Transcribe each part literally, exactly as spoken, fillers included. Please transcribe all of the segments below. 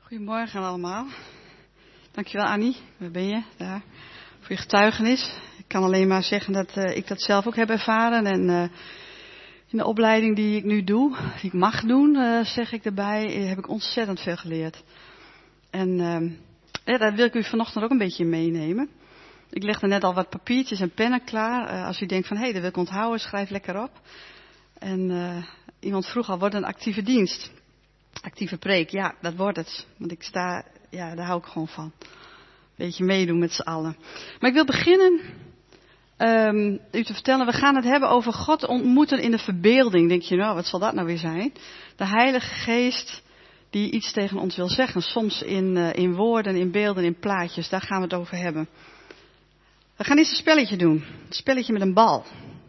Goedemorgen allemaal. Dankjewel Annie, waar ben je? Daar. Voor je getuigenis. Ik kan alleen maar zeggen dat uh, ik dat zelf ook heb ervaren. En uh, in de opleiding die ik nu doe, die ik mag doen, uh, zeg ik erbij, heb ik ontzettend veel geleerd. En uh, ja, daar wil ik u vanochtend ook een beetje in meenemen. Ik legde net al wat papiertjes en pennen klaar. Uh, als u denkt van, hé, hey, dat wil ik onthouden, schrijf lekker op. En uh, iemand vroeg al, wordt een actieve dienst? Actieve preek, ja, dat wordt het. Want ik sta, ja, daar hou ik gewoon van. Beetje meedoen met z'n allen. Maar ik wil beginnen um, u te vertellen, we gaan het hebben over God ontmoeten in de verbeelding. Denk je, nou, wat zal dat nou weer zijn? De Heilige Geest die iets tegen ons wil zeggen. Soms in, uh, in woorden, in beelden, in plaatjes. Daar gaan we het over hebben. We gaan eerst een spelletje doen. Een spelletje met een bal.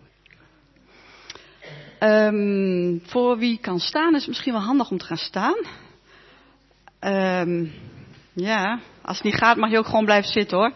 Um, voor wie kan staan is het misschien wel handig om te gaan staan. Um, ja, als het niet gaat mag je ook gewoon blijven zitten hoor.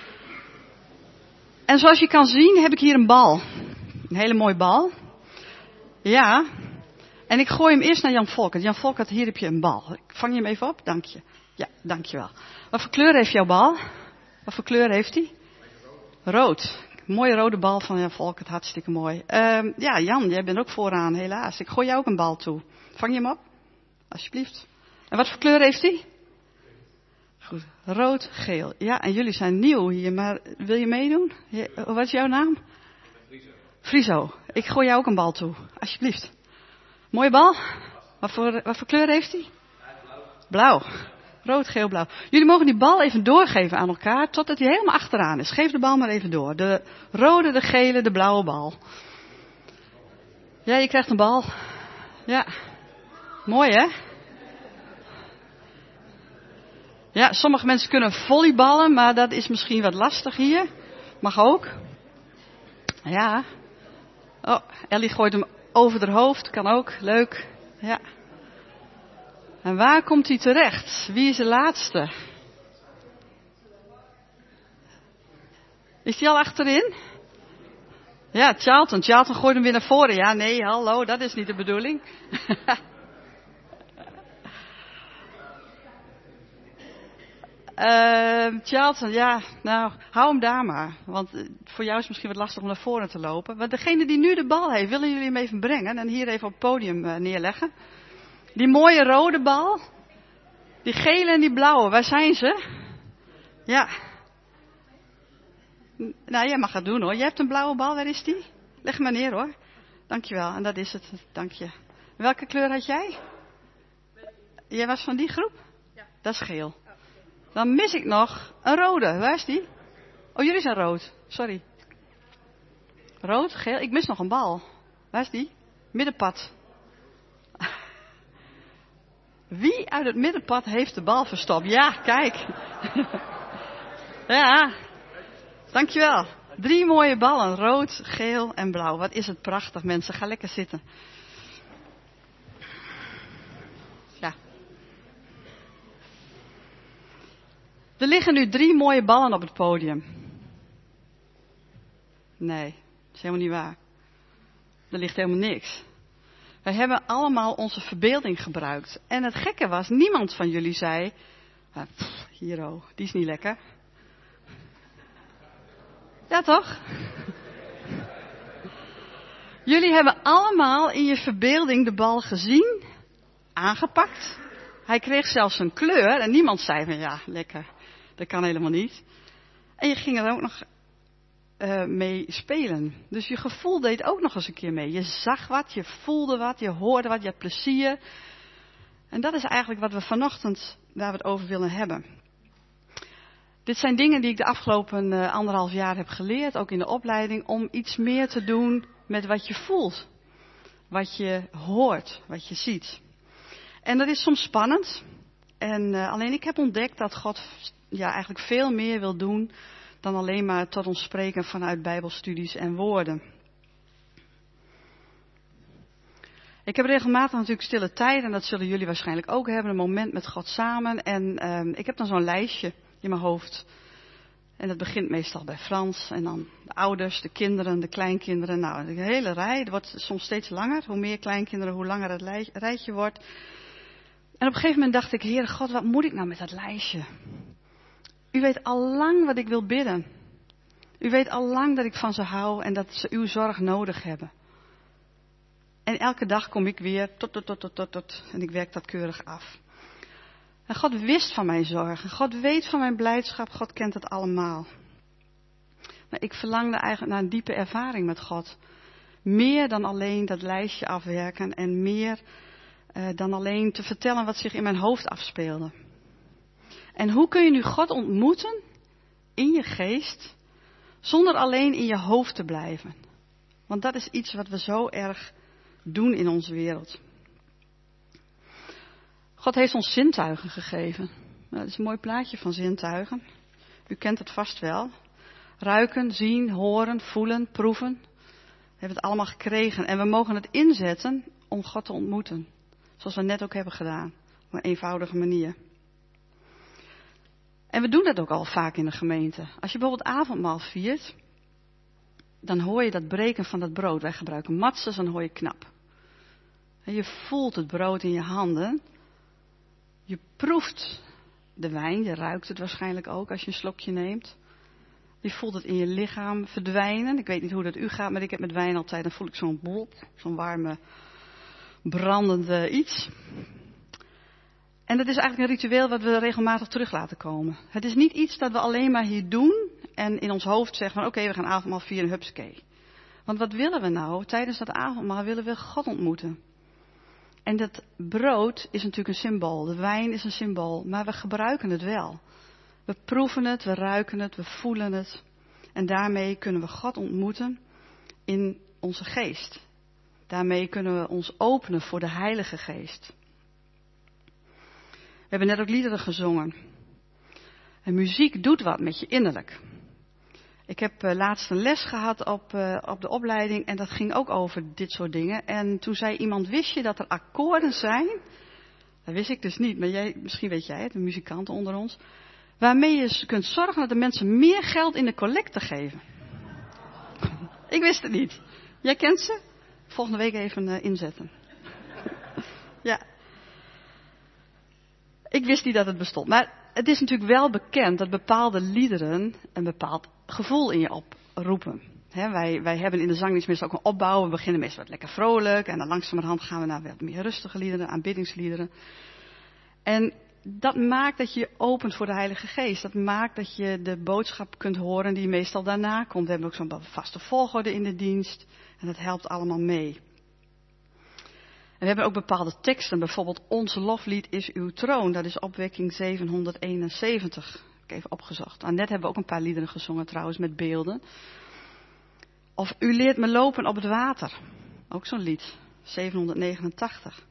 En zoals je kan zien heb ik hier een bal. Een hele mooie bal. Ja. En ik gooi hem eerst naar Jan Volkert. Jan Volkert, hier heb je een bal. Vang je hem even op? Dank je. Ja, dank je wel. Wat voor kleur heeft jouw bal? Wat voor kleur heeft hij? Rood. Mooie rode bal van Jan Volkert, hartstikke mooi. Uh, ja, Jan, jij bent ook vooraan, helaas. Ik gooi jou ook een bal toe. Vang je hem op? Alsjeblieft. En wat voor kleur heeft hij? Goed, rood, geel. Ja, en jullie zijn nieuw hier, maar wil je meedoen? Je, wat is jouw naam? Friso. Friso. Ik gooi jou ook een bal toe, alsjeblieft. Mooie bal? Wat voor, wat voor kleur heeft hij? Blauw. Rood, geel, blauw. Jullie mogen die bal even doorgeven aan elkaar totdat hij helemaal achteraan is. Geef de bal maar even door. De rode, de gele, de blauwe bal. Ja, je krijgt een bal. Ja. Mooi hè? Ja, sommige mensen kunnen volleyballen, maar dat is misschien wat lastig hier. Mag ook. Ja. Oh, Ellie gooit hem over haar hoofd. Kan ook. Leuk. Ja. En waar komt hij terecht? Wie is de laatste? Is hij al achterin? Ja, Charlton. Charlton gooit hem weer naar voren. Ja, nee, hallo, dat is niet de bedoeling. uh, Charlton, ja, nou, hou hem daar maar. Want voor jou is het misschien wat lastig om naar voren te lopen. Maar degene die nu de bal heeft, willen jullie hem even brengen en hier even op het podium uh, neerleggen? Die mooie rode bal. Die gele en die blauwe, waar zijn ze? Ja. Nou, jij mag het doen hoor. Jij hebt een blauwe bal, waar is die? Leg maar neer hoor. Dankjewel, en dat is het. Dank je. Welke kleur had jij? Jij was van die groep? Ja. Dat is geel. Dan mis ik nog een rode. Waar is die? Oh, jullie zijn rood. Sorry. Rood, geel. Ik mis nog een bal. Waar is die? Middenpad. Wie uit het middenpad heeft de bal verstopt? Ja, kijk. Ja, dankjewel. Drie mooie ballen. Rood, geel en blauw. Wat is het prachtig, mensen. Ga lekker zitten. Ja. Er liggen nu drie mooie ballen op het podium. Nee, dat is helemaal niet waar. Er ligt helemaal niks. Wij hebben allemaal onze verbeelding gebruikt. En het gekke was, niemand van jullie zei, ah, pff, hier oh, die is niet lekker. Ja toch? Jullie hebben allemaal in je verbeelding de bal gezien, aangepakt. Hij kreeg zelfs een kleur en niemand zei van ja, lekker, dat kan helemaal niet. En je ging er ook nog Uh, mee spelen. Dus je gevoel deed ook nog eens een keer mee. Je zag wat, je voelde wat, je hoorde wat, je had plezier. En dat is eigenlijk wat we vanochtend, waar we het over willen hebben. Dit zijn dingen die ik de afgelopen uh, anderhalf jaar heb geleerd, ook in de opleiding, om iets meer te doen met wat je voelt. Wat je hoort, wat je ziet. En dat is soms spannend. En uh, alleen ik heb ontdekt dat God ja, eigenlijk veel meer wil doen dan alleen maar tot ons spreken vanuit bijbelstudies en woorden. Ik heb regelmatig natuurlijk stille tijd en dat zullen jullie waarschijnlijk ook hebben. Een moment met God samen. En um, ik heb dan zo'n lijstje in mijn hoofd. En dat begint meestal bij Frans. En dan de ouders, de kinderen, de kleinkinderen. Nou, de hele rij. Het wordt soms steeds langer. Hoe meer kleinkinderen, hoe langer het lijstje wordt. En op een gegeven moment dacht ik, Heere God, wat moet ik nou met dat lijstje? U weet al lang wat ik wil bidden. U weet al lang dat ik van ze hou en dat ze uw zorg nodig hebben. En elke dag kom ik weer tot, tot, tot, tot, tot, tot. En ik werk dat keurig af. En God wist van mijn zorgen. God weet van mijn blijdschap. God kent het allemaal. Maar ik verlangde eigenlijk naar een diepe ervaring met God. Meer dan alleen dat lijstje afwerken. En meer uh, dan alleen te vertellen wat zich in mijn hoofd afspeelde. En hoe kun je nu God ontmoeten in je geest, zonder alleen in je hoofd te blijven? Want dat is iets wat we zo erg doen in onze wereld. God heeft ons zintuigen gegeven. Nou, dat is een mooi plaatje van zintuigen. U kent het vast wel. Ruiken, zien, horen, voelen, proeven. We hebben het allemaal gekregen. En we mogen het inzetten om God te ontmoeten. Zoals we net ook hebben gedaan. Op een eenvoudige manier. En we doen dat ook al vaak in de gemeente. Als je bijvoorbeeld avondmaal viert, dan hoor je dat breken van dat brood. Wij gebruiken matzes, dan hoor je knap. En je voelt het brood in je handen. Je proeft de wijn, je ruikt het waarschijnlijk ook als je een slokje neemt. Je voelt het in je lichaam verdwijnen. Ik weet niet hoe dat u gaat, maar ik heb met wijn altijd, dan voel ik zo'n blop, zo'n warme, brandende iets. En dat is eigenlijk een ritueel wat we regelmatig terug laten komen. Het is niet iets dat we alleen maar hier doen en in ons hoofd zeggen van oké, okay, we gaan avondmaal vieren, hupskee. Want wat willen we nou? Tijdens dat avondmaal willen we God ontmoeten. En dat brood is natuurlijk een symbool, de wijn is een symbool, maar we gebruiken het wel. We proeven het, we ruiken het, we voelen het. En daarmee kunnen we God ontmoeten in onze geest. Daarmee kunnen we ons openen voor de Heilige Geest. We hebben net ook liederen gezongen. En muziek doet wat met je innerlijk. Ik heb uh, laatst een les gehad op, uh, op de opleiding en dat ging ook over dit soort dingen. En toen zei iemand, wist je dat er akkoorden zijn? Dat wist ik dus niet, maar jij, misschien weet jij het, de muzikanten onder ons. Waarmee je kunt zorgen dat de mensen meer geld in de collecte geven. Ik wist het niet. Jij kent ze? Volgende week even uh, inzetten. Ja. Ik wist niet dat het bestond. Maar het is natuurlijk wel bekend dat bepaalde liederen een bepaald gevoel in je oproepen. He, wij, wij hebben in de zangdienst meestal ook een opbouw. We beginnen meestal wat lekker vrolijk. En dan langzamerhand gaan we naar wat meer rustige liederen, aanbiddingsliederen. En dat maakt dat je je opent voor de Heilige Geest. Dat maakt dat je de boodschap kunt horen die meestal daarna komt. We hebben ook zo'n vaste volgorde in de dienst. En dat helpt allemaal mee. En we hebben ook bepaalde teksten. Bijvoorbeeld, ons loflied is uw troon. Dat is opwekking zevenhonderdeenenzeventig. Heb ik even opgezocht. En net hebben we ook een paar liederen gezongen trouwens met beelden. Of u leert me lopen op het water. Ook zo'n lied. zevenhonderdnegenentachtig.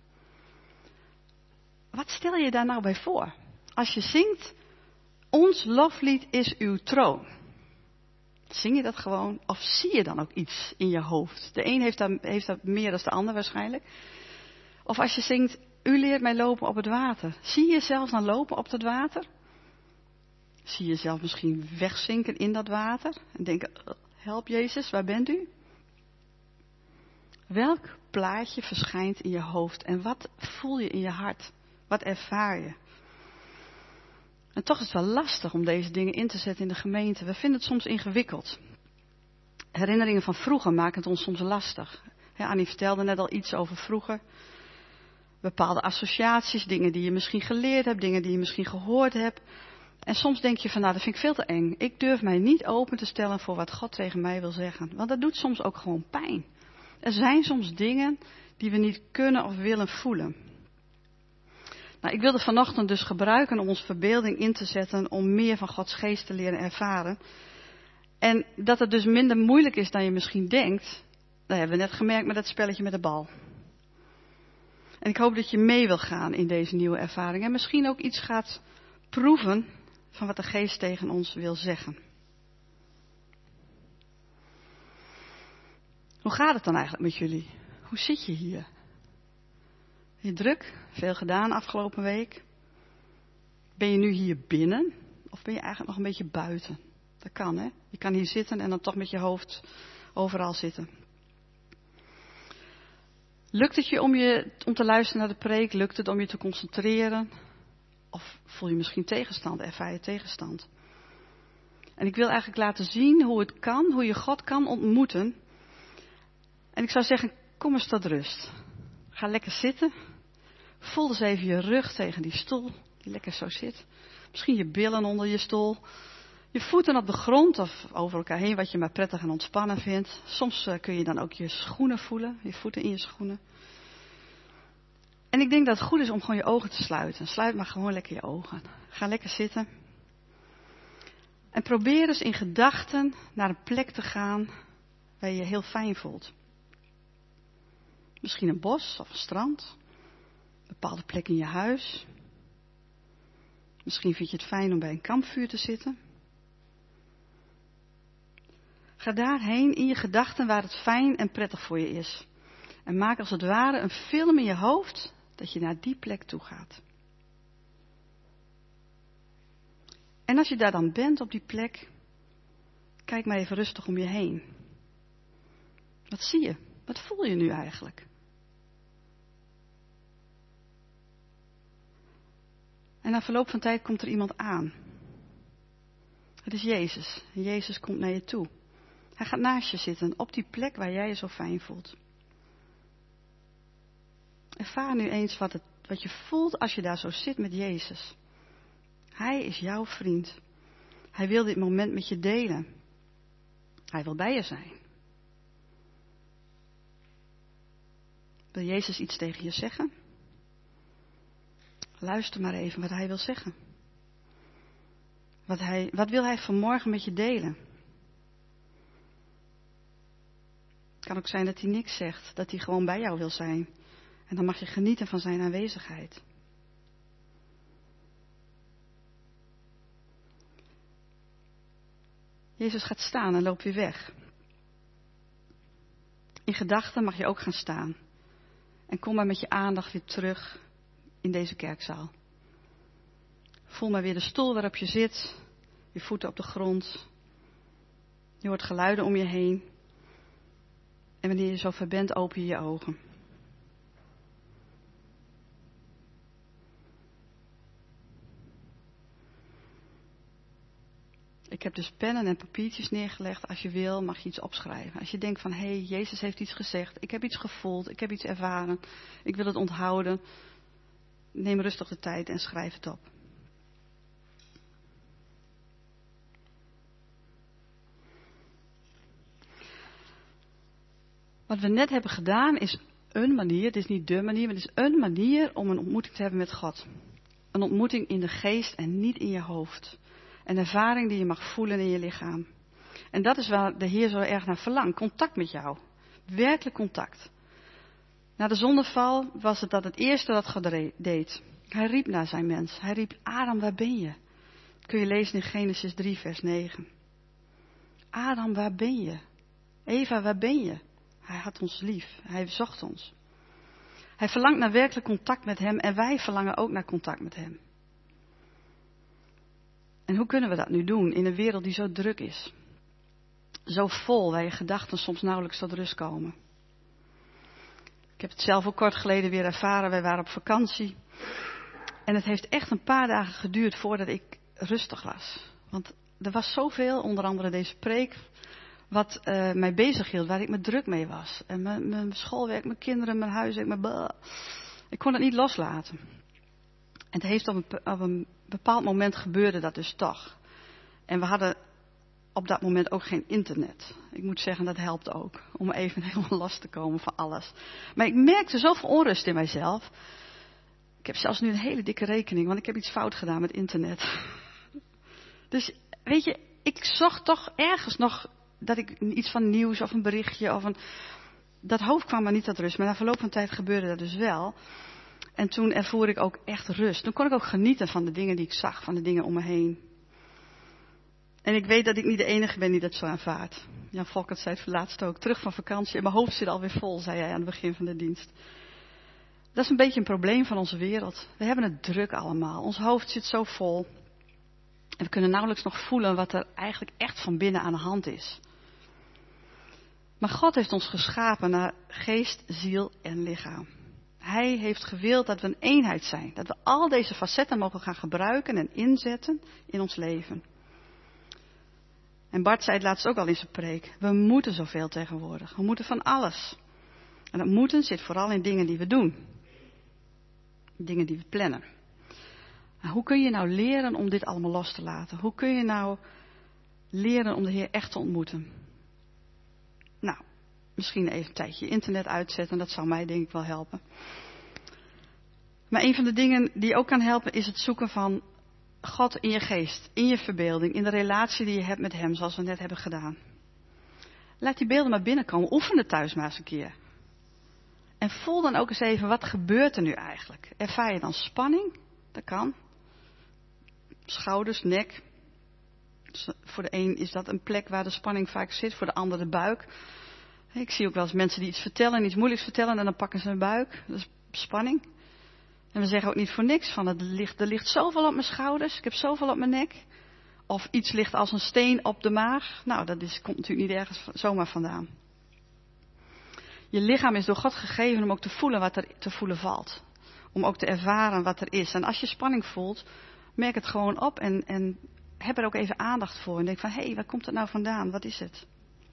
Wat stel je daar nou bij voor? Als je zingt, ons loflied is uw troon. Zing je dat gewoon? Of zie je dan ook iets in je hoofd? De een heeft dat, heeft dat meer dan de ander waarschijnlijk. Of als je zingt, u leert mij lopen op het water. Zie je jezelf dan lopen op dat water? Zie je jezelf misschien wegzinken in dat water? En denken, help Jezus, waar bent u? Welk plaatje verschijnt in je hoofd? En wat voel je in je hart? Wat ervaar je? En toch is het wel lastig om deze dingen in te zetten in de gemeente. We vinden het soms ingewikkeld. Herinneringen van vroeger maken het ons soms lastig. Ja, Annie vertelde net al iets over vroeger. Bepaalde associaties, dingen die je misschien geleerd hebt, dingen die je misschien gehoord hebt. En soms denk je van, nou, dat vind ik veel te eng. Ik durf mij niet open te stellen voor wat God tegen mij wil zeggen. Want dat doet soms ook gewoon pijn. Er zijn soms dingen die we niet kunnen of willen voelen. Nou, ik wilde vanochtend dus gebruiken om onze verbeelding in te zetten om meer van Gods geest te leren ervaren. En dat het dus minder moeilijk is dan je misschien denkt, dat hebben we net gemerkt met dat spelletje met de bal. En ik hoop dat je mee wil gaan in deze nieuwe ervaring en misschien ook iets gaat proeven van wat de geest tegen ons wil zeggen. Hoe gaat het dan eigenlijk met jullie? Hoe zit je hier? Ben je druk? Veel gedaan afgelopen week? Ben je nu hier binnen? Of ben je eigenlijk nog een beetje buiten? Dat kan, hè? Je kan hier zitten en dan toch met je hoofd overal zitten. Lukt het je om, je om te luisteren naar de preek? Lukt het om je te concentreren? Of voel je misschien tegenstand? Ervaar je tegenstand? En ik wil eigenlijk laten zien hoe het kan, hoe je God kan ontmoeten. En ik zou zeggen, kom eens tot rust. Ga lekker zitten. Voel eens even je rug tegen die stoel, die lekker zo zit. Misschien je billen onder je stoel. Je voeten op de grond of over elkaar heen, wat je maar prettig en ontspannen vindt. Soms uh, kun je dan ook je schoenen voelen, je voeten in je schoenen. En ik denk dat het goed is om gewoon je ogen te sluiten. Sluit maar gewoon lekker je ogen. Ga lekker zitten. En probeer eens in gedachten naar een plek te gaan waar je je heel fijn voelt. Misschien een bos of een strand. Een bepaalde plek in je huis. Misschien vind je het fijn om bij een kampvuur te zitten. Ga daarheen in je gedachten waar het fijn en prettig voor je is. En maak als het ware een film in je hoofd dat je naar die plek toe gaat. En als je daar dan bent op die plek, kijk maar even rustig om je heen. Wat zie je? Wat voel je nu eigenlijk? En na verloop van tijd komt er iemand aan. Het is Jezus. En Jezus komt naar je toe. Hij gaat naast je zitten, op die plek waar jij je zo fijn voelt. Ervaar nu eens wat, het, wat je voelt als je daar zo zit met Jezus. Hij is jouw vriend. Hij wil dit moment met je delen. Hij wil bij je zijn. Wil Jezus iets tegen je zeggen? Luister maar even wat hij wil zeggen. Wat, hij, wat wil hij vanmorgen met je delen? Het kan ook zijn dat hij niks zegt, dat hij gewoon bij jou wil zijn. En dan mag je genieten van zijn aanwezigheid. Jezus gaat staan en loopt weer weg. In gedachten mag je ook gaan staan. En kom maar met je aandacht weer terug in deze kerkzaal. Voel maar weer de stoel waarop je zit. Je voeten op de grond. Je hoort geluiden om je heen. En wanneer je zover bent, open je je ogen. Ik heb dus pennen en papiertjes neergelegd. Als je wil, mag je iets opschrijven. Als je denkt van, hé, hey, Jezus heeft iets gezegd. Ik heb iets gevoeld. Ik heb iets ervaren. Ik wil het onthouden. Neem rustig de tijd en schrijf het op. Wat we net hebben gedaan is een manier, het is niet de manier, maar het is een manier om een ontmoeting te hebben met God. Een ontmoeting in de geest en niet in je hoofd. Een ervaring die je mag voelen in je lichaam. En dat is waar de Heer zo erg naar verlangt. Contact met jou. Werkelijk contact. Na de zondeval was het dat het eerste wat God deed. Hij riep naar zijn mens. Hij riep, Adam, waar ben je? Dat kun je lezen in Genesis drie, vers negen. Adam, waar ben je? Eva, waar ben je? Hij had ons lief. Hij zocht ons. Hij verlangt naar werkelijk contact met hem en wij verlangen ook naar contact met hem. En hoe kunnen we dat nu doen in een wereld die zo druk is? Zo vol, waar je gedachten soms nauwelijks tot rust komen. Ik heb het zelf ook kort geleden weer ervaren. Wij waren op vakantie. En het heeft echt een paar dagen geduurd voordat ik rustig was. Want er was zoveel, onder andere deze preek, wat uh, mij bezig hield, waar ik me druk mee was. En mijn, mijn schoolwerk, mijn kinderen, mijn huiswerk, mijn blah. Ik kon het niet loslaten. En het heeft op een, op een bepaald moment gebeurde dat dus toch. En we hadden op dat moment ook geen internet. Ik moet zeggen, dat helpt ook. Om even helemaal last te komen van alles. Maar ik merkte zoveel onrust in mijzelf. Ik heb zelfs nu een hele dikke rekening, want ik heb iets fout gedaan met internet. Dus weet je, ik zocht toch ergens nog dat ik iets van nieuws of een berichtje of een... Dat hoofd kwam maar niet tot rust. Maar na verloop van tijd gebeurde dat dus wel. En toen ervoer ik ook echt rust. Toen kon ik ook genieten van de dingen die ik zag, van de dingen om me heen. En ik weet dat ik niet de enige ben die dat zo ervaart. Jan Volkert zei het laatst ook. Terug van vakantie en mijn hoofd zit alweer vol, zei hij aan het begin van de dienst. Dat is een beetje een probleem van onze wereld. We hebben het druk allemaal. Ons hoofd zit zo vol. En we kunnen nauwelijks nog voelen wat er eigenlijk echt van binnen aan de hand is. Maar God heeft ons geschapen naar geest, ziel en lichaam. Hij heeft gewild dat we een eenheid zijn. Dat we al deze facetten mogen gaan gebruiken en inzetten in ons leven. En Bart zei het laatst ook al in zijn preek. We moeten zoveel tegenwoordig. We moeten van alles. En dat moeten zit vooral in dingen die we doen. Dingen die we plannen. En hoe kun je nou leren om dit allemaal los te laten? Hoe kun je nou leren om de Heer echt te ontmoeten? Nou, misschien even een tijdje internet uitzetten. Dat zou mij denk ik wel helpen. Maar een van de dingen die ook kan helpen is het zoeken van God in je geest. In je verbeelding. In de relatie die je hebt met Hem. Zoals we net hebben gedaan. Laat die beelden maar binnenkomen. Oefen het thuis maar eens een keer. En voel dan ook eens even, wat gebeurt er nu eigenlijk? Ervaar je dan spanning? Dat kan. Schouders, nek. Voor de een is dat een plek waar de spanning vaak zit. Voor de ander de buik. Ik zie ook wel eens mensen die iets vertellen, iets moeilijks vertellen. En dan pakken ze hun buik. Dat is spanning. En we zeggen ook niet voor niks van, het ligt, er ligt zoveel op mijn schouders. Ik heb zoveel op mijn nek. Of iets ligt als een steen op de maag. Nou, dat is, komt natuurlijk niet ergens zomaar vandaan. Je lichaam is door God gegeven om ook te voelen wat er te voelen valt. Om ook te ervaren wat er is. En als je spanning voelt, merk het gewoon op en, en heb er ook even aandacht voor. En denk van, hé, hey, waar komt het nou vandaan? Wat is het?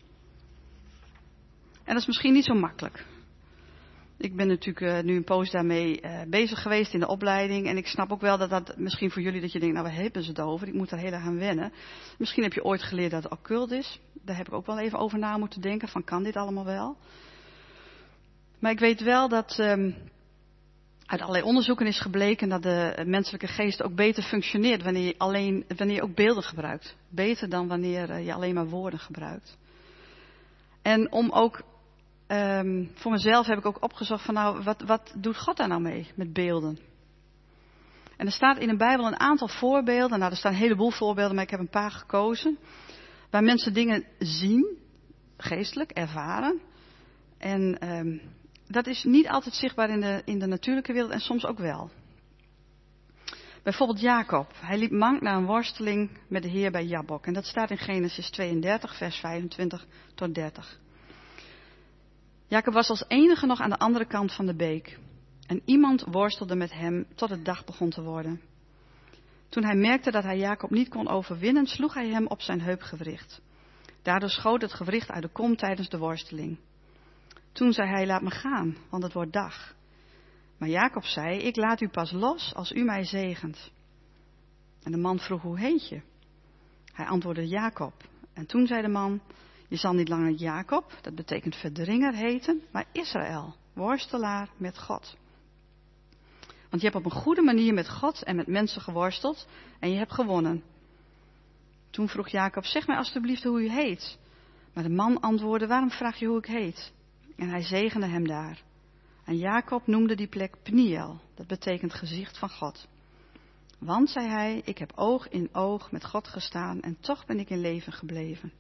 En dat is misschien niet zo makkelijk. Ik ben natuurlijk uh, nu een poos daarmee uh, bezig geweest in de opleiding. En ik snap ook wel dat dat misschien voor jullie dat je denkt, nou waar hebben ze het over? Ik moet daar heel erg aan wennen. Misschien heb je ooit geleerd dat het occult is. Daar heb ik ook wel even over na moeten denken van, kan dit allemaal wel? Maar ik weet wel dat um, uit allerlei onderzoeken is gebleken dat de menselijke geest ook beter functioneert wanneer je, alleen, wanneer je ook beelden gebruikt. Beter dan wanneer uh, je alleen maar woorden gebruikt. En om ook, um, voor mezelf heb ik ook opgezocht van nou, wat, wat doet God daar nou mee met beelden? En er staat in de Bijbel een aantal voorbeelden, nou er staan een heleboel voorbeelden, maar ik heb een paar gekozen. Waar mensen dingen zien, geestelijk, ervaren. En um, dat is niet altijd zichtbaar in de, in de natuurlijke wereld en soms ook wel. Bijvoorbeeld Jacob. Hij liep mank naar een worsteling met de Heer bij Jabbok. En dat staat in Genesis tweeëndertig, vers vijfentwintig tot dertig. Jacob was als enige nog aan de andere kant van de beek. En iemand worstelde met hem tot het dag begon te worden. Toen hij merkte dat hij Jacob niet kon overwinnen, sloeg hij hem op zijn heupgewricht. Daardoor schoot het gewricht uit de kom tijdens de worsteling. Toen zei hij, laat me gaan, want het wordt dag. Maar Jacob zei, ik laat u pas los als u mij zegent. En de man vroeg, hoe heet je? Hij antwoordde, Jacob. En toen zei de man, je zal niet langer Jacob, dat betekent verdringer heten, maar Israël, worstelaar met God. Want je hebt op een goede manier met God en met mensen geworsteld en je hebt gewonnen. Toen vroeg Jacob, zeg mij alstublieft hoe u heet. Maar de man antwoordde, waarom vraag je hoe ik heet? En hij zegende hem daar. En Jacob noemde die plek Pniel, dat betekent gezicht van God. Want, zei hij, ik heb oog in oog met God gestaan en toch ben ik in leven gebleven.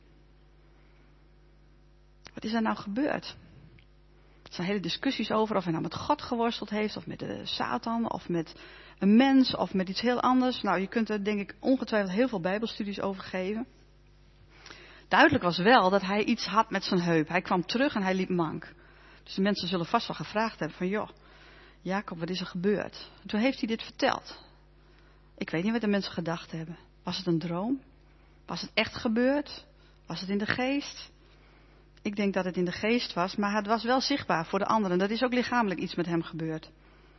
Wat is er nou gebeurd? Er zijn hele discussies over of hij nou met God geworsteld heeft, of met de Satan, of met een mens, of met iets heel anders. Nou, je kunt er denk ik ongetwijfeld heel veel bijbelstudies over geven. Duidelijk was wel dat hij iets had met zijn heup. Hij kwam terug en hij liep mank. Dus de mensen zullen vast wel gevraagd hebben van, joh, Jacob, wat is er gebeurd? En toen heeft hij dit verteld. Ik weet niet wat de mensen gedacht hebben. Was het een droom? Was het echt gebeurd? Was het in de geest? Ik denk dat het in de geest was, maar het was wel zichtbaar voor de anderen. Dat is ook lichamelijk iets met hem gebeurd.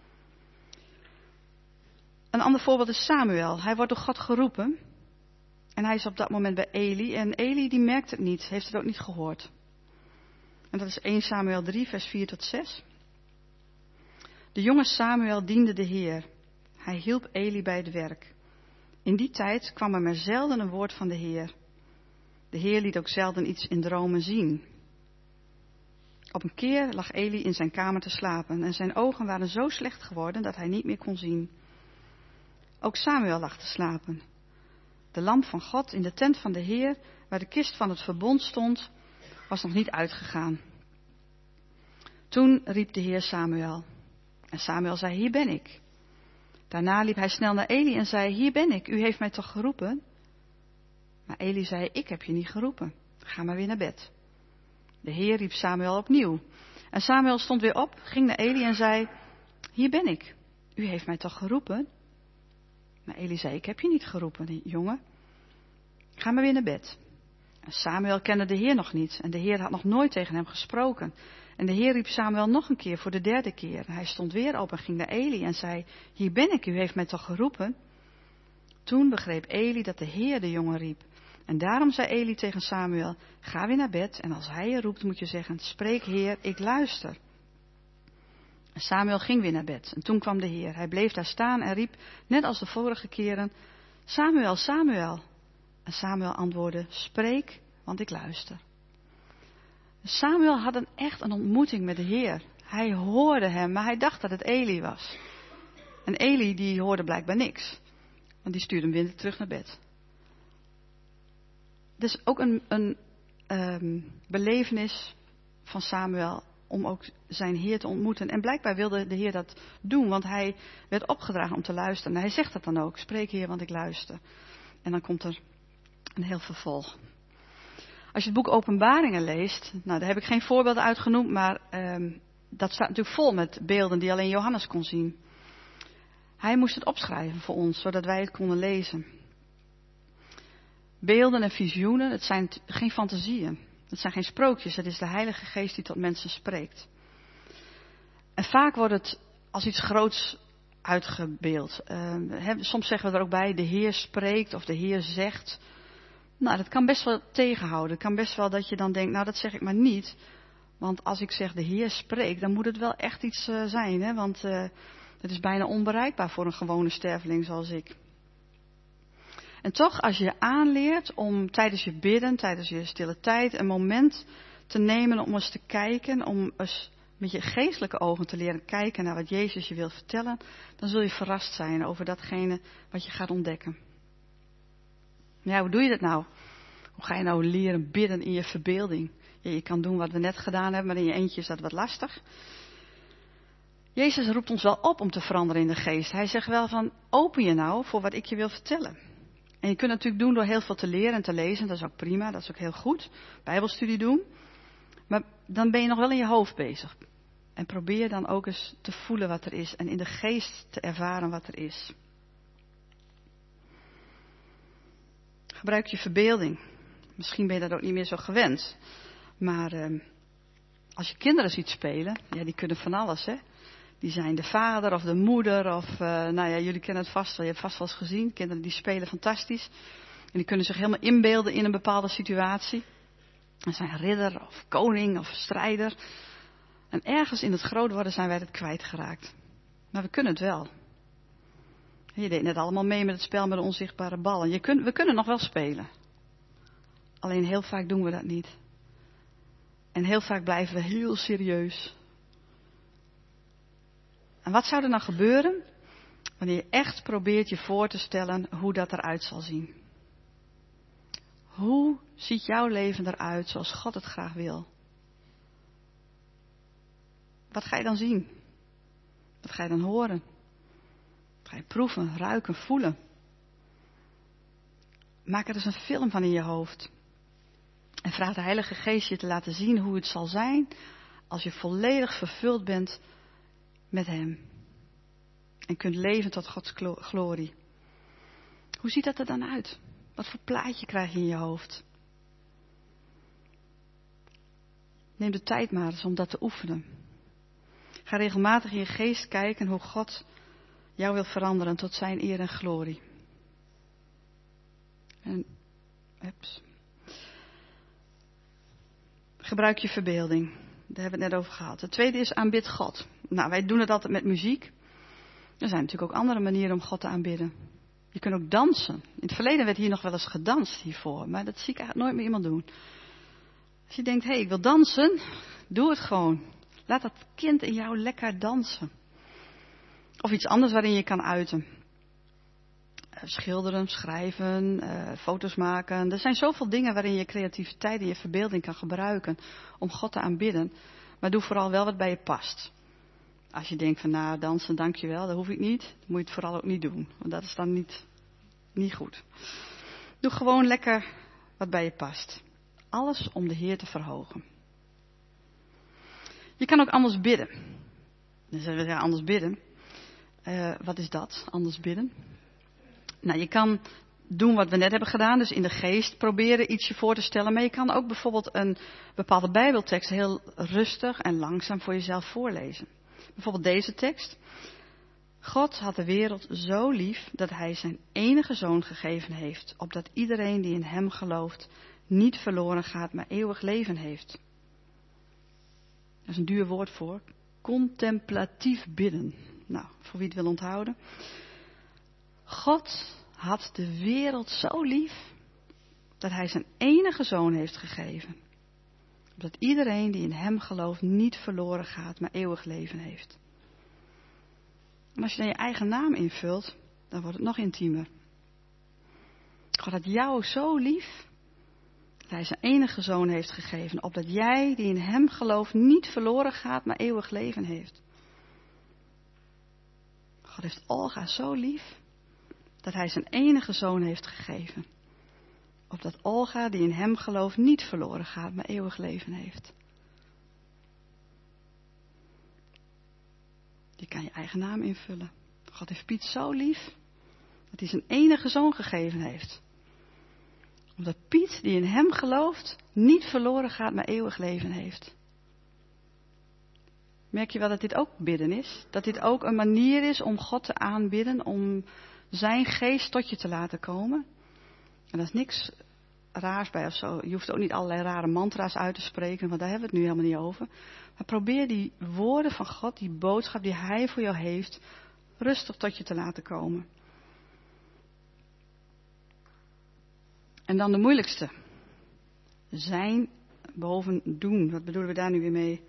Een ander voorbeeld is Samuel. Hij wordt door God geroepen. En hij is op dat moment bij Eli. En Eli die merkt het niet, heeft het ook niet gehoord. En dat is eerste Samuel drie, vers vier tot zes. De jonge Samuel diende de Heer. Hij hielp Eli bij het werk. In die tijd kwam er maar zelden een woord van de Heer. De Heer liet ook zelden iets in dromen zien. Op een keer lag Eli in zijn kamer te slapen en zijn ogen waren zo slecht geworden dat hij niet meer kon zien. Ook Samuel lag te slapen. De lamp van God in de tent van de Heer, waar de kist van het verbond stond, was nog niet uitgegaan. Toen riep de Heer Samuel. En Samuel zei, hier ben ik. Daarna liep hij snel naar Eli en zei, hier ben ik, u heeft mij toch geroepen? Maar Eli zei, ik heb je niet geroepen. Ga maar weer naar bed. De Heer riep Samuel opnieuw. En Samuel stond weer op, ging naar Eli en zei, hier ben ik. U heeft mij toch geroepen? Maar Eli zei, ik heb je niet geroepen, jongen. Ga maar weer naar bed. En Samuel kende de Heer nog niet. En de Heer had nog nooit tegen hem gesproken. En de Heer riep Samuel nog een keer voor de derde keer. Hij stond weer op en ging naar Eli en zei, hier ben ik, u heeft mij toch geroepen? Toen begreep Eli dat de Heer de jongen riep. En daarom zei Eli tegen Samuel, ga weer naar bed en als hij je roept moet je zeggen, spreek Heer, ik luister. En Samuel ging weer naar bed en toen kwam de Heer. Hij bleef daar staan en riep, net als de vorige keren, Samuel, Samuel. En Samuel antwoordde, spreek, want ik luister. Samuel had een echt een ontmoeting met de Heer. Hij hoorde hem, maar hij dacht dat het Eli was. En Eli die hoorde blijkbaar niks. Want die stuurde hem weer terug naar bed. Dus ook een, een um, belevenis van Samuel om ook zijn Heer te ontmoeten. En blijkbaar wilde de Heer dat doen, want hij werd opgedragen om te luisteren. En hij zegt dat dan ook, spreek Heer, want ik luister. En dan komt er een heel vervolg. Als je het boek Openbaringen leest, nou daar heb ik geen voorbeelden uitgenoemd, maar um, dat staat natuurlijk vol met beelden die alleen Johannes kon zien. Hij moest het opschrijven voor ons, zodat wij het konden lezen. Beelden en visioenen, het zijn geen fantasieën. Het zijn geen sprookjes, het is de Heilige Geest die tot mensen spreekt. En vaak wordt het als iets groots uitgebeeld. Uh, he, soms zeggen we er ook bij, de Heer spreekt of de Heer zegt. Nou, dat kan best wel tegenhouden. Het kan best wel dat je dan denkt, nou dat zeg ik maar niet. Want als ik zeg de Heer spreekt, dan moet het wel echt iets uh, zijn. Hè? Want uh, het is bijna onbereikbaar voor een gewone sterveling zoals ik. En toch, als je je aanleert om tijdens je bidden, tijdens je stille tijd, een moment te nemen om eens te kijken, om eens met je geestelijke ogen te leren kijken naar wat Jezus je wil vertellen, dan zul je verrast zijn over datgene wat je gaat ontdekken. Ja, hoe doe je dat nou? Hoe ga je nou leren bidden in je verbeelding? Ja, je kan doen wat we net gedaan hebben, maar in je eentje is dat wat lastig. Jezus roept ons wel op om te veranderen in de geest. Hij zegt wel van, open je nou voor wat ik je wil vertellen. En je kunt het natuurlijk doen door heel veel te leren en te lezen. Dat is ook prima, dat is ook heel goed. Bijbelstudie doen. Maar dan ben je nog wel in je hoofd bezig. En probeer dan ook eens te voelen wat er is. En in de geest te ervaren wat er is. Gebruik je verbeelding. Misschien ben je dat ook niet meer zo gewend. Maar uh, als je kinderen ziet spelen, ja, die kunnen van alles, hè. Die zijn de vader of de moeder of, uh, nou ja, jullie kennen het vast wel. Je hebt vast wel eens gezien. Kinderen die spelen fantastisch. En die kunnen zich helemaal inbeelden in een bepaalde situatie. Ze zijn ridder of koning of strijder. En ergens in het groot worden zijn wij het kwijtgeraakt. Maar we kunnen het wel. Je deed net allemaal mee met het spel met de onzichtbare ballen. Je kun, we kunnen nog wel spelen. Alleen heel vaak doen we dat niet. En heel vaak blijven we heel serieus. En wat zou er nou gebeuren wanneer je echt probeert je voor te stellen hoe dat eruit zal zien? Hoe ziet jouw leven eruit zoals God het graag wil? Wat ga je dan zien? Wat ga je dan horen? Wat ga je proeven, ruiken, voelen? Maak er eens een film van in je hoofd. En vraag de Heilige Geest je te laten zien hoe het zal zijn als je volledig vervuld bent met Hem. En kunt leven tot Gods glorie. Hoe ziet dat er dan uit? Wat voor plaatje krijg je in je hoofd? Neem de tijd maar eens om dat te oefenen. Ga regelmatig in je geest kijken hoe God jou wil veranderen tot zijn eer en glorie. En, ups. Gebruik je verbeelding. Daar hebben we het net over gehad. Het tweede is aanbid God. Nou, wij doen het altijd met muziek. Er zijn natuurlijk ook andere manieren om God te aanbidden. Je kunt ook dansen. In het verleden werd hier nog wel eens gedanst hiervoor. Maar dat zie ik eigenlijk nooit meer iemand doen. Als je denkt, hé, hey, ik wil dansen. Doe het gewoon. Laat dat kind in jou lekker dansen. Of iets anders waarin je kan uiten. Schilderen, schrijven, uh, foto's maken. Er zijn zoveel dingen waarin je creativiteit en je verbeelding kan gebruiken om God te aanbidden. Maar doe vooral wel wat bij je past. Als je denkt van nou dansen, dankjewel, dat hoef ik niet. Dan moet je het vooral ook niet doen. Want dat is dan niet, niet goed. Doe gewoon lekker wat bij je past. Alles om de Heer te verhogen. Je kan ook anders bidden. Dan zeggen we, ja, anders bidden. Uh, wat is dat, anders bidden? Nou, je kan doen wat we net hebben gedaan, dus in de geest proberen iets je voor te stellen. Maar je kan ook bijvoorbeeld een bepaalde bijbeltekst heel rustig en langzaam voor jezelf voorlezen. Bijvoorbeeld deze tekst. God had de wereld zo lief dat hij zijn enige zoon gegeven heeft, opdat iedereen die in hem gelooft niet verloren gaat, maar eeuwig leven heeft. Dat is een duur woord voor. Contemplatief bidden. Nou, voor wie het wil onthouden. God had de wereld zo lief dat hij zijn enige zoon heeft gegeven. Opdat iedereen die in hem gelooft niet verloren gaat, maar eeuwig leven heeft. En als je dan je eigen naam invult, dan wordt het nog intiemer. God had jou zo lief dat hij zijn enige zoon heeft gegeven, opdat jij die in hem gelooft niet verloren gaat, maar eeuwig leven heeft. God heeft Olga zo lief dat hij zijn enige zoon heeft gegeven, opdat Olga die in hem gelooft niet verloren gaat, maar eeuwig leven heeft. Je kan je eigen naam invullen. God heeft Piet zo lief dat hij zijn enige zoon gegeven heeft. Omdat Piet die in hem gelooft niet verloren gaat, maar eeuwig leven heeft. Merk je wel dat dit ook bidden is? Dat dit ook een manier is om God te aanbidden, om zijn geest tot je te laten komen. En daar is niks raars bij of zo. Je hoeft ook niet allerlei rare mantra's uit te spreken, want daar hebben we het nu helemaal niet over. Maar probeer die woorden van God, die boodschap die hij voor jou heeft, rustig tot je te laten komen. En dan de moeilijkste. Zijn boven doen. Wat bedoelen we daar nu weer mee?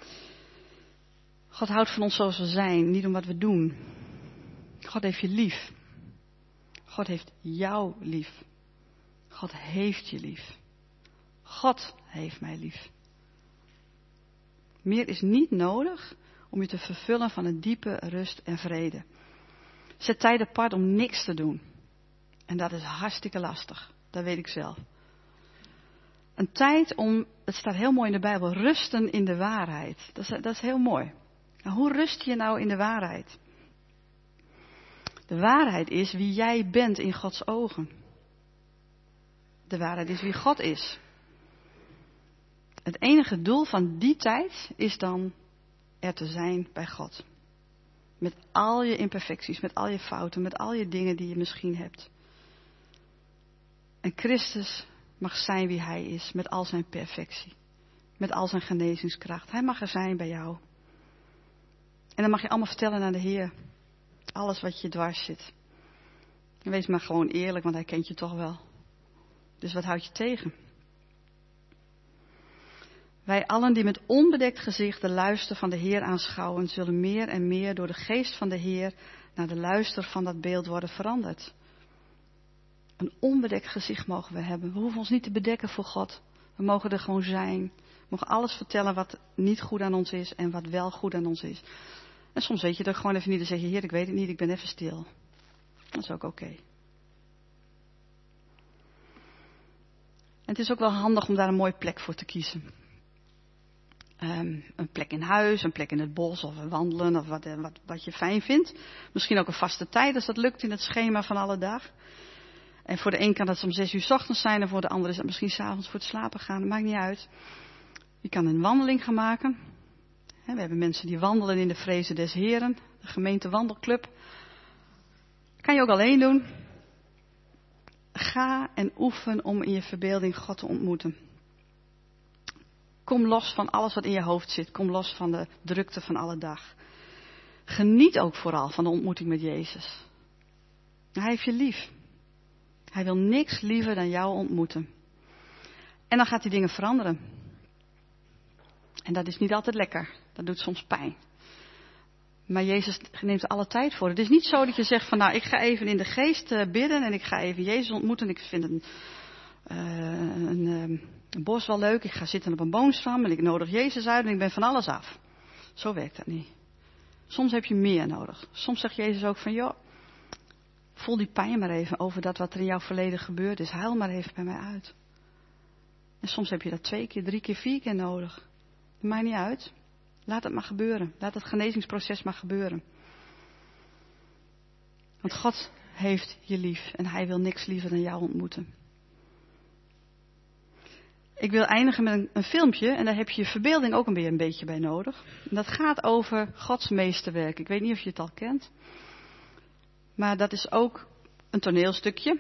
God houdt van ons zoals we zijn, niet om wat we doen. God heeft je lief. God heeft jou lief. God heeft je lief. God heeft mij lief. Meer is niet nodig om je te vervullen van een diepe rust en vrede. Zet tijd apart om niks te doen. En dat is hartstikke lastig. Dat weet ik zelf. Een tijd om, het staat heel mooi in de Bijbel, rusten in de waarheid. Dat is, dat is heel mooi. Nou, hoe rust je nou in de waarheid? De waarheid is wie jij bent in Gods ogen. De waarheid is wie God is. Het enige doel van die tijd is dan er te zijn bij God. Met al je imperfecties, met al je fouten, met al je dingen die je misschien hebt. En Christus mag zijn wie hij is, met al zijn perfectie. Met al zijn genezingskracht. Hij mag er zijn bij jou. En dan mag je allemaal vertellen aan de Heer. Alles wat je dwars zit. En wees maar gewoon eerlijk, want hij kent je toch wel. Dus wat houd je tegen? Wij allen die met onbedekt gezicht de luister van de Heer aanschouwen, zullen meer en meer door de geest van de Heer naar de luister van dat beeld worden veranderd. Een onbedekt gezicht mogen we hebben. We hoeven ons niet te bedekken voor God. We mogen er gewoon zijn. We mogen alles vertellen wat niet goed aan ons is en wat wel goed aan ons is. En soms weet je er gewoon even niet te zeggen, Heer, ik weet het niet, ik ben even stil. Dat is ook oké. Okay. En het is ook wel handig om daar een mooie plek voor te kiezen. Um, een plek in huis, een plek in het bos of wandelen of wat, wat, wat je fijn vindt. Misschien ook een vaste tijd als dat lukt in het schema van alle dag. En voor de een kan dat om zes uur 's ochtends zijn en voor de ander is het misschien 's avonds voor het slapen gaan. Dat maakt niet uit. Je kan een wandeling gaan maken. We hebben mensen die wandelen in de vrezen des Heren, de gemeente wandelclub. Kan je ook alleen doen. Ga en oefen om in je verbeelding God te ontmoeten. Kom los van alles wat in je hoofd zit. Kom los van de drukte van alle dag. Geniet ook vooral van de ontmoeting met Jezus. Hij heeft je lief. Hij wil niks liever dan jou ontmoeten. En dan gaat hij dingen veranderen. En dat is niet altijd lekker. Dat doet soms pijn. Maar Jezus neemt er alle tijd voor. Het is niet zo dat je zegt van nou ik ga even in de geest bidden en ik ga even Jezus ontmoeten. Ik vind een, uh, een, uh, een bos wel leuk. Ik ga zitten op een boomstam en ik nodig Jezus uit en ik ben van alles af. Zo werkt dat niet. Soms heb je meer nodig. Soms zegt Jezus ook van joh, voel die pijn maar even over dat wat er in jouw verleden gebeurd is. Huil maar even bij mij uit. En soms heb je dat twee keer, drie keer, vier keer nodig. Dat maakt niet uit. Laat het maar gebeuren. Laat het genezingsproces maar gebeuren. Want God heeft je lief en hij wil niks liever dan jou ontmoeten. Ik wil eindigen met een, een filmpje en daar heb je je verbeelding ook weer een beetje bij nodig. En dat gaat over Gods meesterwerk. Ik weet niet of je het al kent. Maar dat is ook een toneelstukje.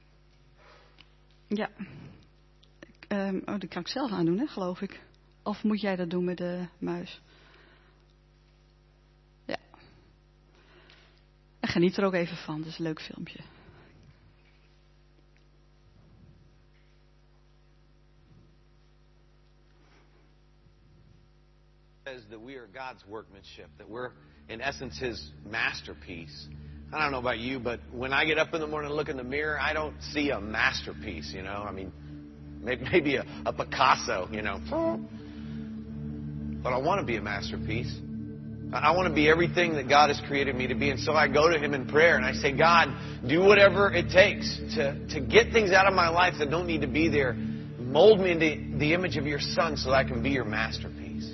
Ja. Ik, um, oh, die kan ik zelf aandoen, hè, geloof ik. Of moet jij dat doen met de muis? Ja. En geniet er ook even van. Het is een leuk filmpje. Says that we are God's workmanship, that we're in essence His masterpiece. I don't know about you, but when I get up in the morning and look in the mirror, I don't see a masterpiece, you know. I mean, maybe, maybe a, a Picasso, you know. But I want to be a masterpiece. I want to be everything that God has created me to be. And so I go to Him in prayer and I say, God, do whatever it takes to, to get things out of my life that don't need to be there. Mold me into the image of your Son so that I can be your masterpiece.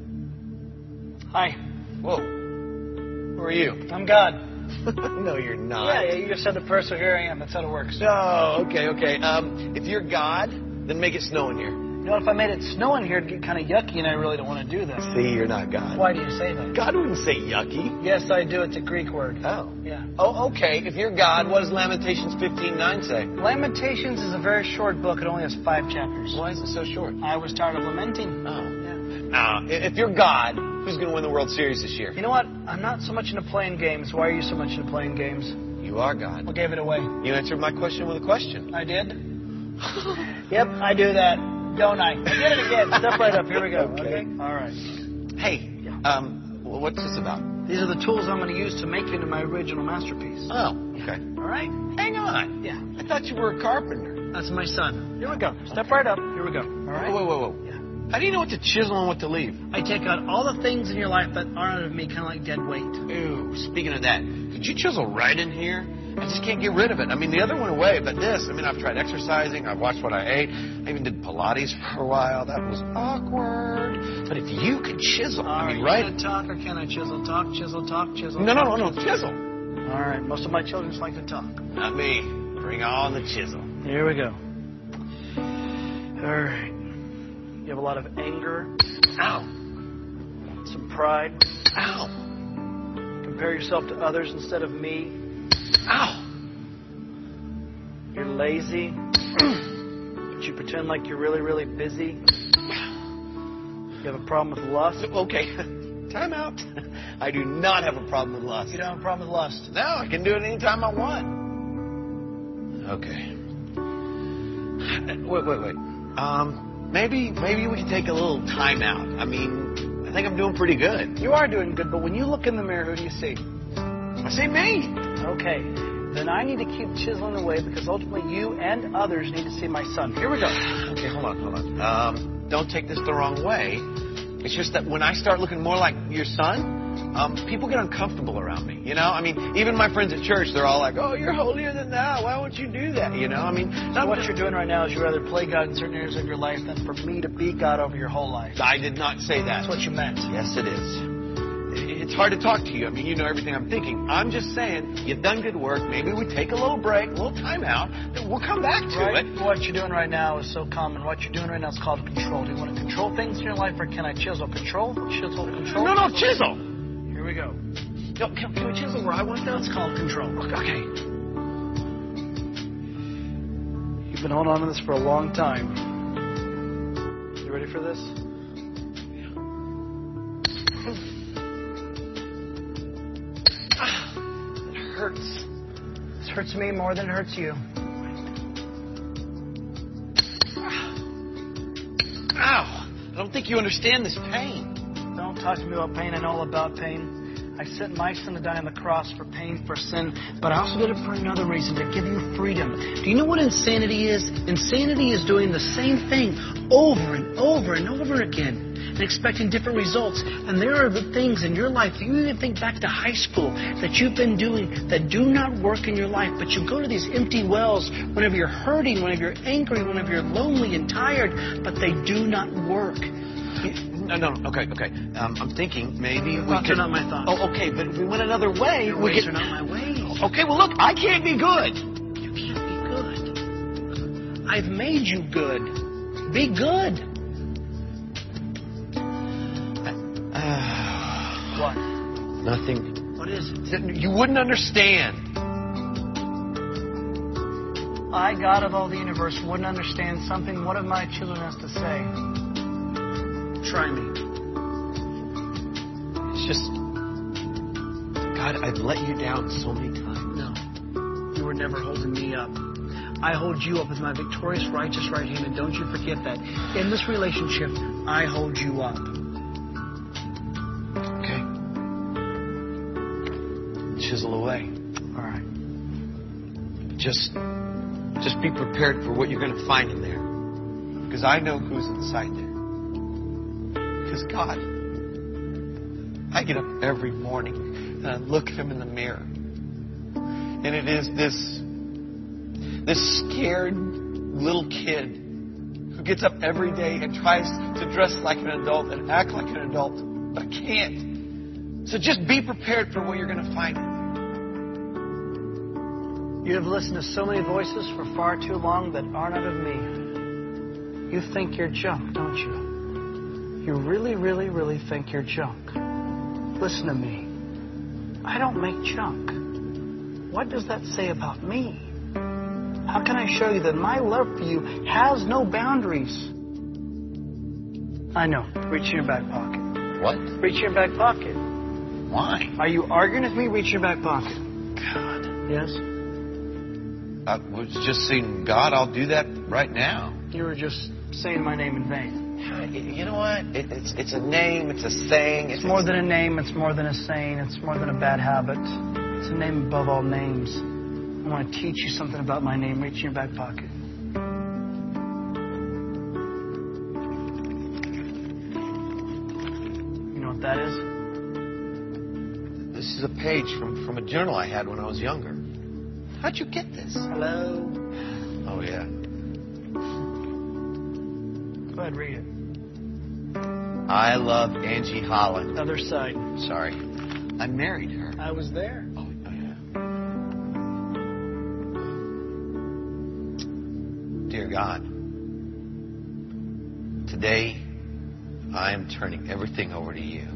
Hi. Whoa. Who are you? I'm God. No, you're not. Yeah, yeah, you just said the prayer, so here I am. That's how it works. Oh, okay, okay. Um, if you're God, then make it snow in here. You know, if I made it snow in here, it'd get kind of yucky, and I really don't want to do that. See, you're not God. Why do you say that? God wouldn't say yucky. Yes, I do. It's a Greek word. Oh. Yeah. Oh, okay. If you're God, what does Lamentations fifteen nine say? Lamentations is a very short book. It only has five chapters. Why is it so short? I was tired of lamenting. Oh. Yeah. Now, if you're God, who's going to win the World Series this year? You know what? I'm not so much into playing games. Why are you so much into playing games? You are God. What gave it away? You answered my question with a question. I did? Yep, I do that. Don't I? I did it again. Step right up. Here we go. Okay. Okay? All right. Hey, um, what's this about? These are the tools I'm going to use to make you into my original masterpiece. Oh, okay. All right? Hang on. Yeah. I thought you were a carpenter. That's my son. Here we go. Step right up. Here we go. All right? Whoa, whoa, whoa, whoa. Yeah. How do you know what to chisel and what to leave? I take out all the things in your life that aren't of me, kind of like dead weight. Ooh, speaking of that, could you chisel right in here? I just can't get rid of it. I mean, the other went away, but this, I mean, I've tried exercising. I've watched what I ate. I even did Pilates for a while. That was awkward. But if you could chisel, All I mean, right, right? you talk or can I chisel? Talk, chisel, talk, chisel. No, no, talk, no, no, chisel. All right, most of my children just like to talk. Not me. Bring on the chisel. Here we go. All right. You have a lot of anger. Ow. Some pride. Ow. Compare yourself to others instead of me. Ow. You're lazy. But you pretend like you're really, really busy. You have a problem with lust. Okay. Time out. I do not have a problem with lust. You don't have a problem with lust. No, I can do it anytime I want. Okay. Wait, wait, wait. Um, maybe, maybe we can take a little time out. I mean, I think I'm doing pretty good. You are doing good, but when you look in the mirror, who do you see? I see me. Okay. Then I need to keep chiseling away because ultimately you and others need to see my son. Here we go. Okay, hold on, hold on. Um, don't take this the wrong way. It's just that when I start looking more like your son, um, people get uncomfortable around me. You know, I mean, even my friends at church, they're all like, "Oh, you're holier than thou. Why won't you do that?" You know, I mean, so what you're doing right now is you rather play God in certain areas of your life than for me to be God over your whole life. I did not say that. That's what you meant. Yes, it is. It's hard to talk to you. I mean, you know everything I'm thinking. I'm just saying, you've done good work. Maybe we take a little break, a little time out. We'll come back to right. it. What you're doing right now is so common. What you're doing right now is called control. Do you want to control things in your life, or can I chisel? Control? Chisel? Control? No, no, chisel. Here we go. No, can, can we chisel where I want to? It's called control. Okay. You've been holding on to this for a long time. You ready for this? Hurts. This hurts me more than it hurts you. Ow! I don't think you understand this pain. Don't talk to me about pain. I know all about pain. I sent my son to die on the cross for pain, for sin, but I also did it for another reason, to give you freedom. Do you know what insanity is? Insanity is doing the same thing over and over and over again and expecting different results. And there are the things in your life, you even think back to high school, that you've been doing that do not work in your life, but you go to these empty wells whenever you're hurting, whenever you're angry, whenever you're lonely and tired, but they do not work. No, no, okay, okay. Um, I'm thinking maybe Your we thoughts could... are not my thoughts. Oh, okay, but if we went another way, Your we ways could... are not my ways. Okay, well, look, I can't be good. You can't be good. I've made you good. Be good. Uh, What? Nothing. What is it? You wouldn't understand. I, God of all the universe, wouldn't understand something one of my children has to say. Try me. It's just... God, I've let you down so many times. No. You were never holding me up. I hold you up with my victorious, righteous right hand, and don't you forget that. In this relationship, I hold you up. Okay. Chisel away. All right. Just... Just be prepared for what you're going to find in there. Because I know who's inside there. Because God, I get up every morning and I look at Him in the mirror. And it is this, this scared little kid who gets up every day and tries to dress like an adult and act like an adult, but can't. So just be prepared for what you're going to find in there. You have listened to so many voices for far too long that are not of me. You think you're junk, don't you? You really, really, really think you're junk. Listen to me. I don't make junk. What does that say about me? How can I show you that my love for you has no boundaries? I know. Reach in your back pocket. What? Reach in your back pocket. Why? Are you arguing with me? Reach in your back pocket. God. Yes? I was just saying, God, I'll do that right now. You were just saying my name in vain. You know what? It, it's it's a name. It's a saying. It's more than a name. It's more than a saying. It's more than a bad habit. It's a name above all names. I want to teach you something about my name. Reach in your back pocket. You know what that is? This is a page from, from a journal I had when I was younger. How'd you get this? Hello. Oh, yeah. Go ahead, read it. I love Angie Holland. Other side. Sorry. I married her. I was there. Oh, yeah. Dear God, today I am turning everything over to you.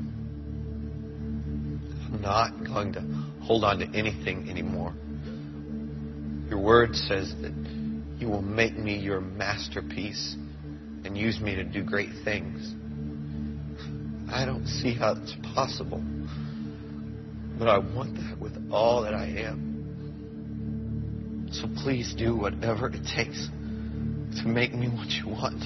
I'm not going to hold on to anything anymore. Your word says that you will make me your masterpiece and use me to do great things. I don't see how it's possible, but I want that with all that I am. So please do whatever it takes to make me what you want.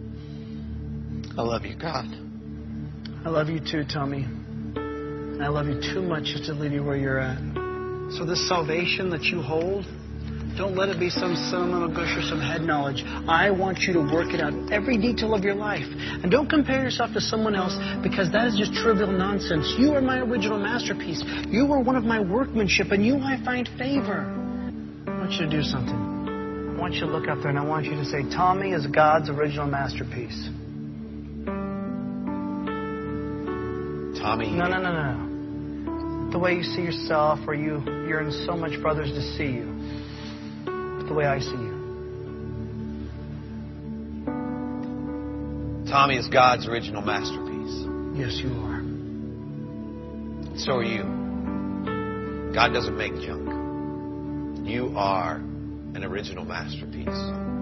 I love you, God. I love you too, Tommy. I love you too much just to leave you where you're at. So this salvation that you hold, don't let it be some sentimental gush or some head knowledge. I want you to work it out in every detail of your life. And don't compare yourself to someone else, because that is just trivial nonsense. You are my original masterpiece. You are one of my workmanship, and you I find favor. I want you to do something. I want you to look up there, and I want you to say, Tommy is God's original masterpiece. Tommy. No, no, no, no. The way you see yourself, or you yearn so much for others to see you. The way I see you. Tommy is God's original masterpiece. Yes, you are. So are you. God doesn't make junk. You are an original masterpiece.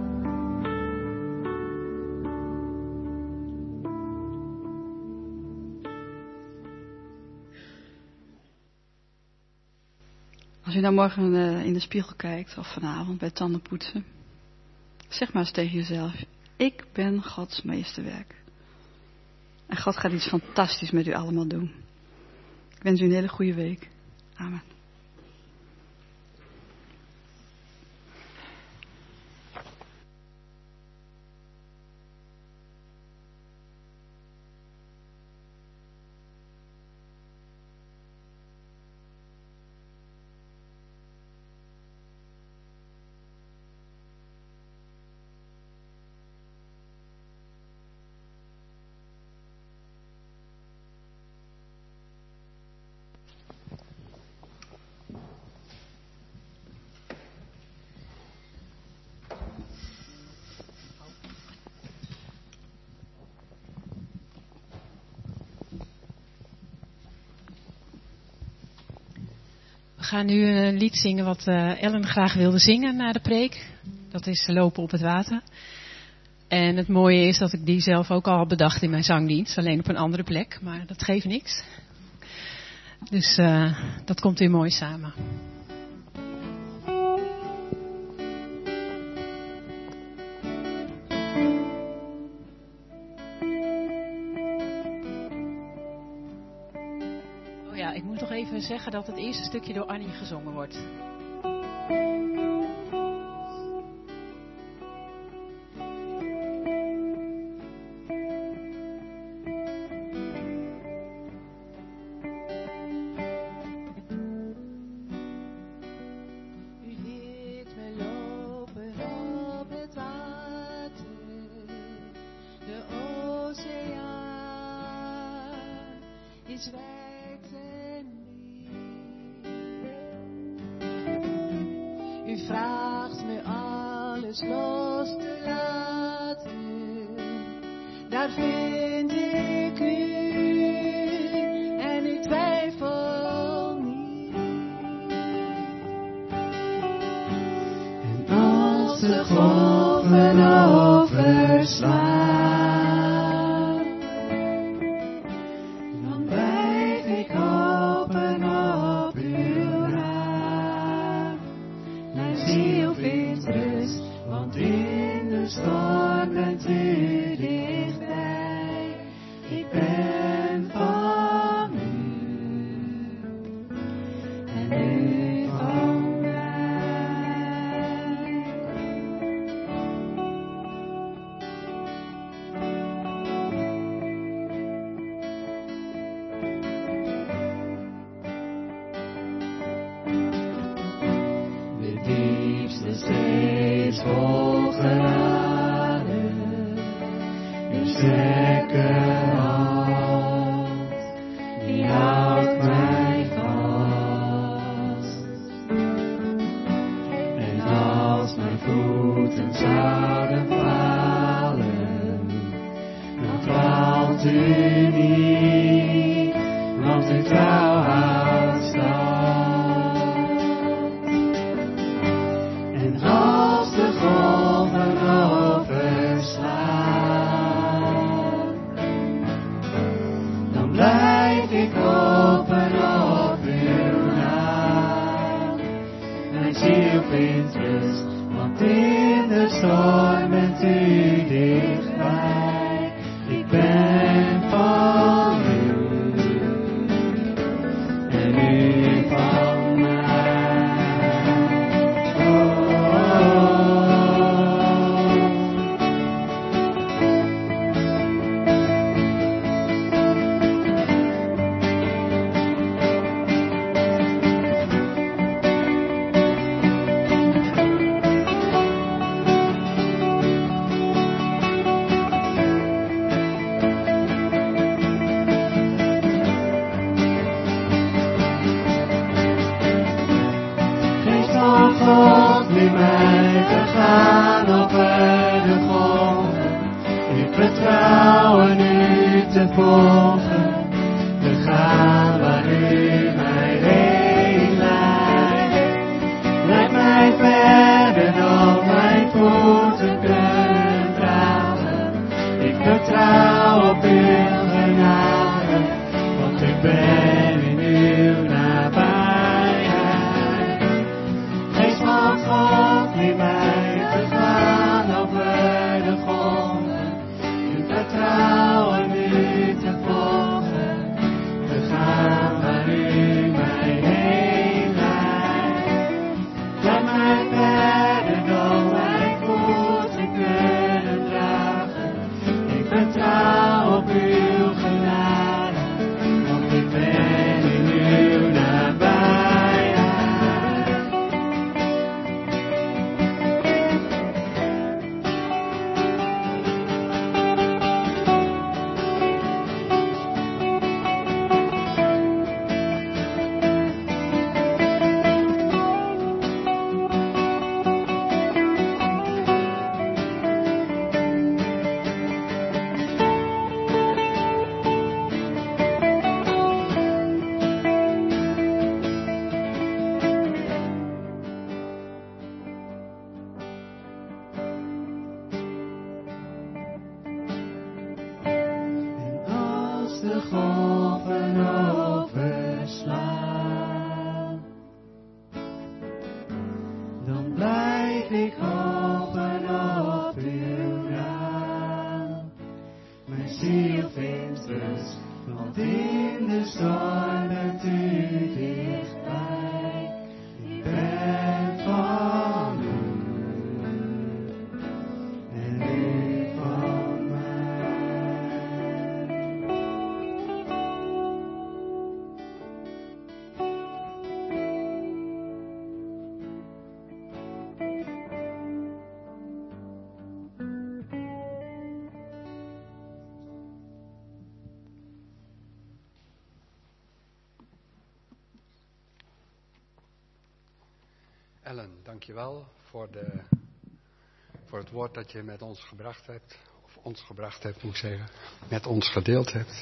Als u nou morgen uh, in de spiegel kijkt, of vanavond bij tandenpoetsen, zeg maar eens tegen jezelf, ik ben Gods meesterwerk. En God gaat iets fantastisch met u allemaal doen. Ik wens u een hele goede week. Amen. gaan nu een lied zingen wat uh, Ellen graag wilde zingen na de preek. Dat is Lopen op het water. En het mooie is dat ik die zelf ook al had bedacht in mijn zangdienst. Alleen op een andere plek, maar dat geeft niks. Dus uh, dat komt weer mooi samen. Oh ja, ik moet nog even zeggen dat het eerste stukje door Annie gezongen wordt. U vraagt me alles los te laten, daar vind ik u en ik twijfel niet. En als de golven overslaan, dan blijf ik hopen op uw naam. Mijn ziel vindt rust, want in de storm bent u dichtbij. Ik ben van u en u van mij. De diepste steeds vol genade, uw sterke hand, die houdt mij vast. En als mijn voeten zouden falen, dan faalt u niet, want uw trouw houdt stand. En als de golven overslaan, dan blijf ik hopen op uw naam. Mijn ziel vindt rust, want in de storm bent u dichtbij. Ik ben van u en u van mij. Oh. Geef van God nu mij te gaan over de golven. Ik vertrouw en u te volgen. Te gaan waar u mij heen leidt. Leid mij verder dan mijn voeten kunnen dragen. Ik vertrouw op uw genade, want ik ben in uw nabijheid. Geest van God, leer mij te gaan over de golven. U vertrouwen, u te volgen, te gaan waar u blijf ik hopen op uw naam. Mijn ziel vindt rust, want in de storm bent u dichtbij. Ik ben van u en u van mij. Ellen, dankjewel voor, de, voor het woord dat je met ons gebracht hebt. Of ons gebracht hebt, moet ik zeggen. Met ons gedeeld hebt.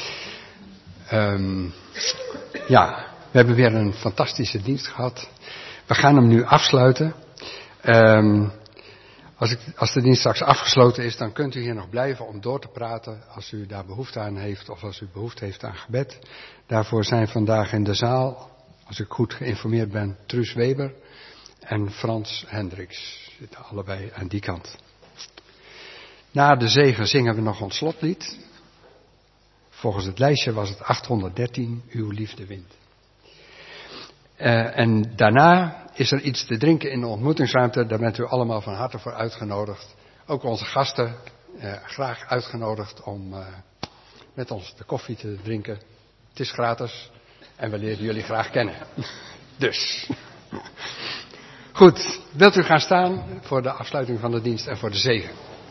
Um, ja, we hebben weer een fantastische dienst gehad. We gaan hem nu afsluiten. Um, als, ik, als de dienst straks afgesloten is, dan kunt u hier nog blijven om door te praten. Als u daar behoefte aan heeft of als u behoefte heeft aan gebed. Daarvoor zijn vandaag in de zaal, als ik goed geïnformeerd ben, Truus Weber en Frans Hendricks. Zitten allebei aan die kant. Na de zegen zingen we nog ons slotlied. Volgens het lijstje was het achthonderddertien, Uw liefde wint. Uh, en daarna is er iets te drinken in de ontmoetingsruimte. Daar bent u allemaal van harte voor uitgenodigd. Ook onze gasten uh, graag uitgenodigd om uh, met ons de koffie te drinken. Het is gratis en we leren jullie graag kennen. Dus. Goed, wilt u gaan staan voor de afsluiting van de dienst en voor de zegen.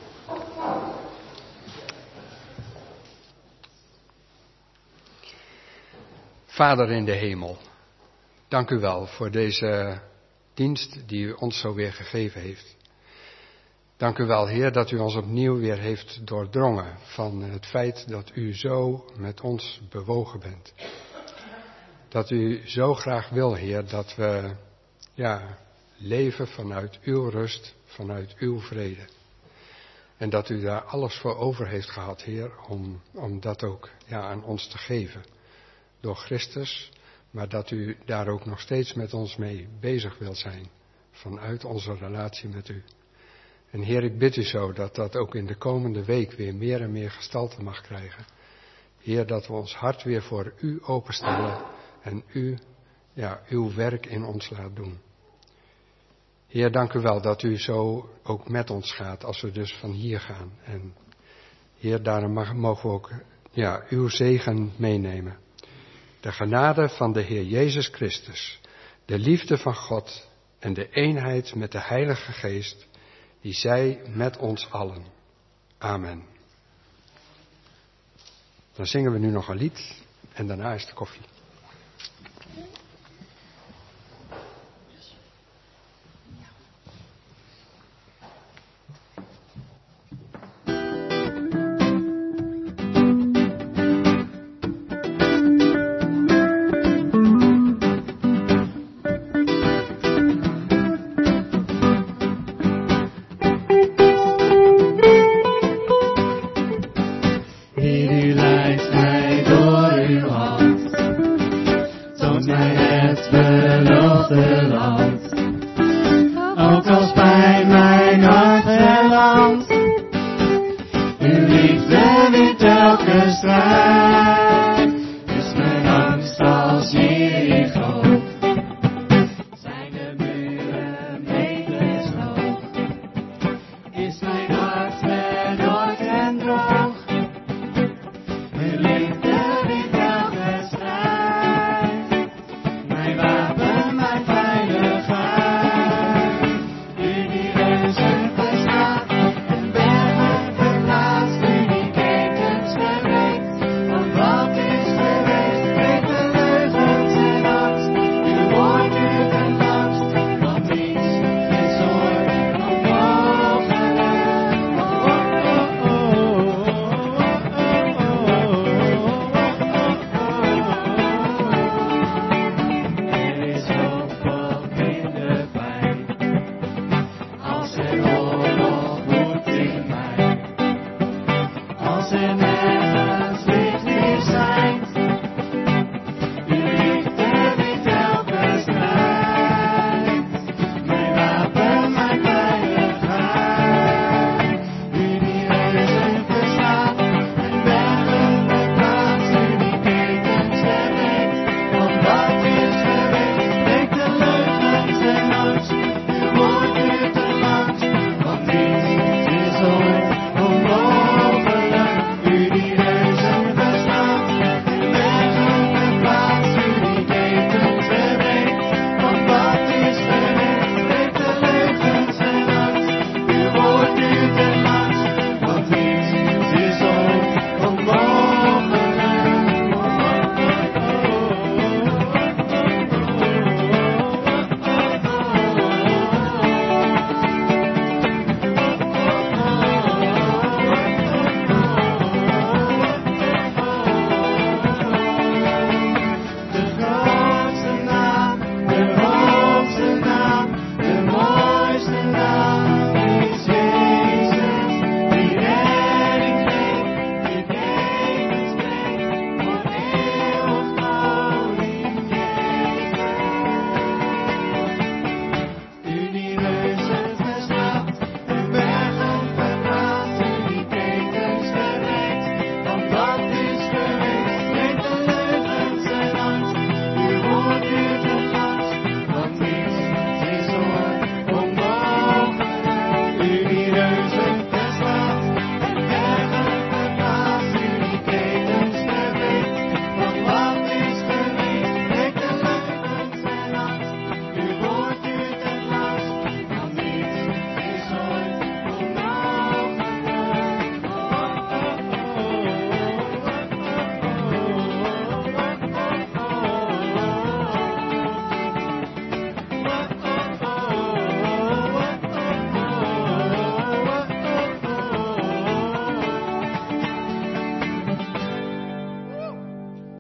Vader in de hemel, dank u wel voor deze dienst die u ons zo weer gegeven heeft. Dank u wel, Heer, dat u ons opnieuw weer heeft doordrongen van het feit dat u zo met ons bewogen bent. Dat u zo graag wil, Heer, dat we ja, leven vanuit uw rust, vanuit uw vrede. En dat u daar alles voor over heeft gehad, Heer, om, om dat ook ja, aan ons te geven. Door Christus, maar dat u daar ook nog steeds met ons mee bezig wil zijn. Vanuit onze relatie met u. En Heer, ik bid u zo dat dat ook in de komende week weer meer en meer gestalte mag krijgen. Heer, dat we ons hart weer voor u openstellen en u, ja, uw werk in ons laat doen. Heer, dank u wel dat u zo ook met ons gaat als we dus van hier gaan. En Heer, daarom mag, mogen we ook ja, uw zegen meenemen. De genade van de Heer Jezus Christus, de liefde van God en de eenheid met de Heilige Geest, die zij met ons allen. Amen. Dan zingen we nu nog een lied en daarna is de koffie.